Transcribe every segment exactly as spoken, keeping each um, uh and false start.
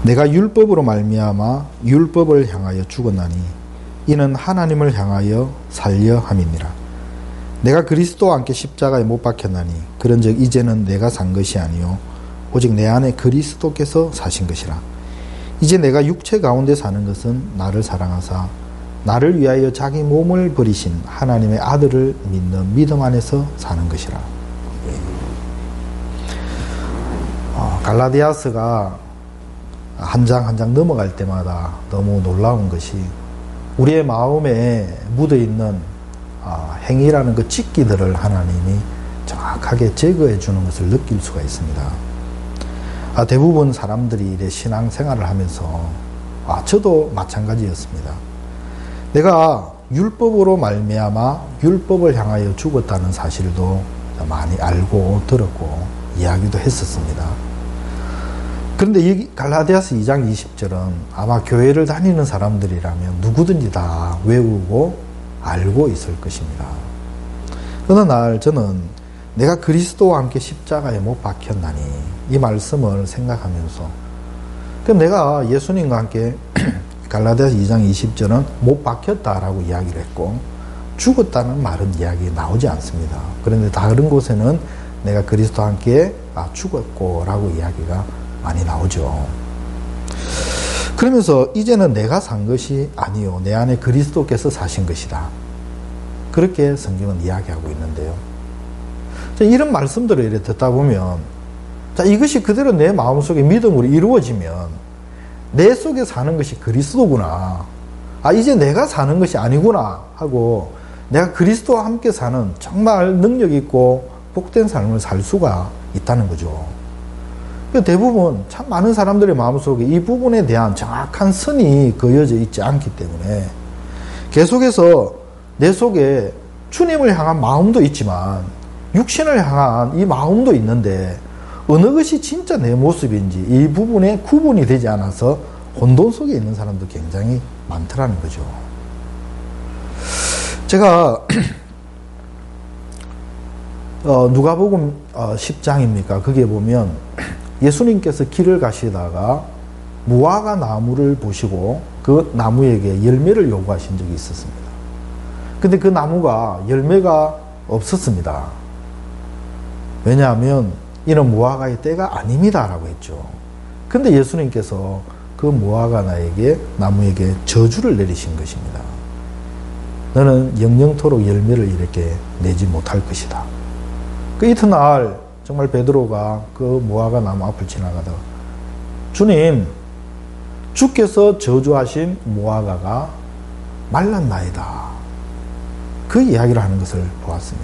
내가 율법으로 말미암아 율법을 향하여 죽었나니 이는 하나님을 향하여 살려 함이니라. 내가 그리스도와 함께 십자가에 못 박혔나니 그런즉 이제는 내가 산 것이 아니요 오직 내 안에 그리스도께서 사신 것이라. 이제 내가 육체 가운데 사는 것은 나를 사랑하사 나를 위하여 자기 몸을 버리신 하나님의 아들을 믿는 믿음 안에서 사는 것이라. 어, 갈라디아서가 한 장 한 장 넘어갈 때마다 너무 놀라운 것이 우리의 마음에 묻어있는 어, 행위라는 그 찢기들을 하나님이 정확하게 제거해 주는 것을 느낄 수가 있습니다. 아, 대부분 사람들이 이래 신앙생활을 하면서 아, 저도 마찬가지였습니다. 내가 율법으로 말미암아 율법을 향하여 죽었다는 사실도 많이 알고 들었고 이야기도 했었습니다. 그런데 이 갈라디아서 이 장 이십 절은 아마 교회를 다니는 사람들이라면 누구든지 다 외우고 알고 있을 것입니다. 어느 날 저는 내가 그리스도와 함께 십자가에 못 박혔나니 이 말씀을 생각하면서 그럼 내가 예수님과 함께 갈라디아서 이 장 이십 절은 못 박혔다라고 이야기를 했고 죽었다는 말은 이야기 나오지 않습니다. 그런데 다른 곳에는 내가 그리스도와 함께 아, 죽었고 라고 이야기가 많이 나오죠. 그러면서 이제는 내가 산 것이 아니요 내 안에 그리스도께서 사신 것이다. 그렇게 성경은 이야기하고 있는데요. 자, 이런 말씀들을 이렇게 듣다 보면 자, 이것이 그대로 내 마음속에 믿음으로 이루어지면 내 속에 사는 것이 그리스도구나. 아, 이제 내가 사는 것이 아니구나 하고 내가 그리스도와 함께 사는 정말 능력 있고 복된 삶을 살 수가 있다는 거죠. 대부분 참 많은 사람들의 마음속에 이 부분에 대한 정확한 선이 그어져 있지 않기 때문에 계속해서 내 속에 주님을 향한 마음도 있지만 육신을 향한 이 마음도 있는데 어느 것이 진짜 내 모습인지 이 부분에 구분이 되지 않아서 혼돈 속에 있는 사람도 굉장히 많더라는 거죠. 제가 어, 누가복음 어, 십 장입니까? 거기에 보면 예수님께서 길을 가시다가 무화과 나무를 보시고 그 나무에게 열매를 요구하신 적이 있었습니다. 근데 그 나무가 열매가 없었습니다. 왜냐하면 이는 무화과의 때가 아닙니다 라고 했죠. 근데 예수님께서 그 무화과 나에게 나무에게 저주를 내리신 것입니다. 너는 영영토록 열매를 이렇게 내지 못할 것이다. 그 이튿날 정말 베드로가 그 무화과 나무 앞을 지나가다가 주님, 주께서 저주하신 무화과가 말랐나이다. 그 이야기를 하는 것을 보았습니다.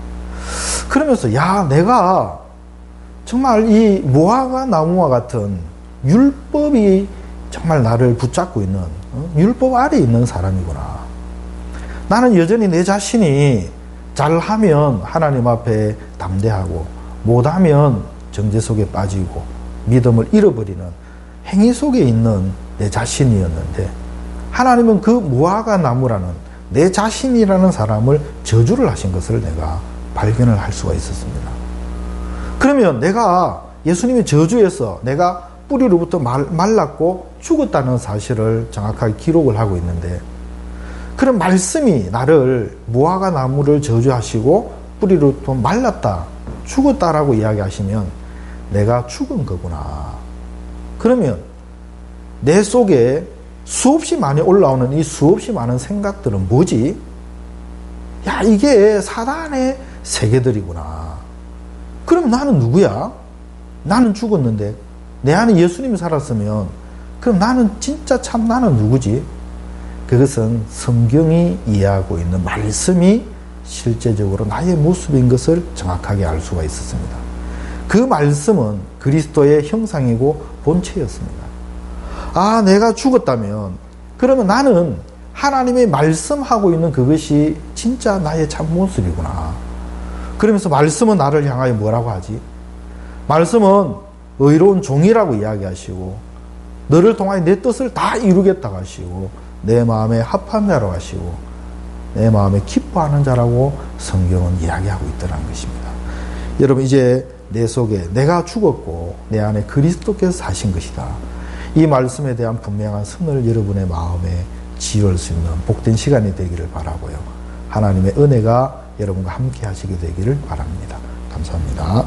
그러면서 야, 내가 정말 이 무화과 나무와 같은 율법이 정말 나를 붙잡고 있는 어? 율법 아래 있는 사람이구나. 나는 여전히 내 자신이 잘하면 하나님 앞에 담대하고 못하면 정죄 속에 빠지고 믿음을 잃어버리는 행위 속에 있는 내 자신이었는데 하나님은 그 무화과 나무라는 내 자신이라는 사람을 저주를 하신 것을 내가 발견을 할 수가 있었습니다. 그러면 내가 예수님의 저주에서 내가 뿌리로부터 말, 말랐고 죽었다는 사실을 정확하게 기록을 하고 있는데 그런 말씀이 나를 무화과 나무를 저주하시고 뿌리로부터 말랐다, 죽었다라고 이야기하시면 내가 죽은 거구나. 그러면 내 속에 수없이 많이 올라오는 이 수없이 많은 생각들은 뭐지? 야, 이게 사단의 세계들이구나. 그럼 나는 누구야? 나는 죽었는데 내 안에 예수님이 살았으면 그럼 나는 진짜 참 나는 누구지? 그것은 성경이 이해하고 있는 말씀이 실제적으로 나의 모습인 것을 정확하게 알 수가 있었습니다. 그 말씀은 그리스도의 형상이고 본체였습니다. 아, 내가 죽었다면 그러면 나는 하나님의 말씀하고 있는 그것이 진짜 나의 참 모습이구나. 그러면서 말씀은 나를 향하여 뭐라고 하지? 말씀은 의로운 종이라고 이야기하시고 너를 통하여 내 뜻을 다 이루겠다고 하시고 내 마음에 합한 자라고 하시고 내 마음에 기뻐하는 자라고 성경은 이야기하고 있더라는 것입니다. 여러분, 이제 내 속에 내가 죽었고 내 안에 그리스도께서 사신 것이다. 이 말씀에 대한 분명한 선을 여러분의 마음에 지을 수 있는 복된 시간이 되기를 바라고요. 하나님의 은혜가 여러분과 함께 하시게 되기를 바랍니다. 감사합니다.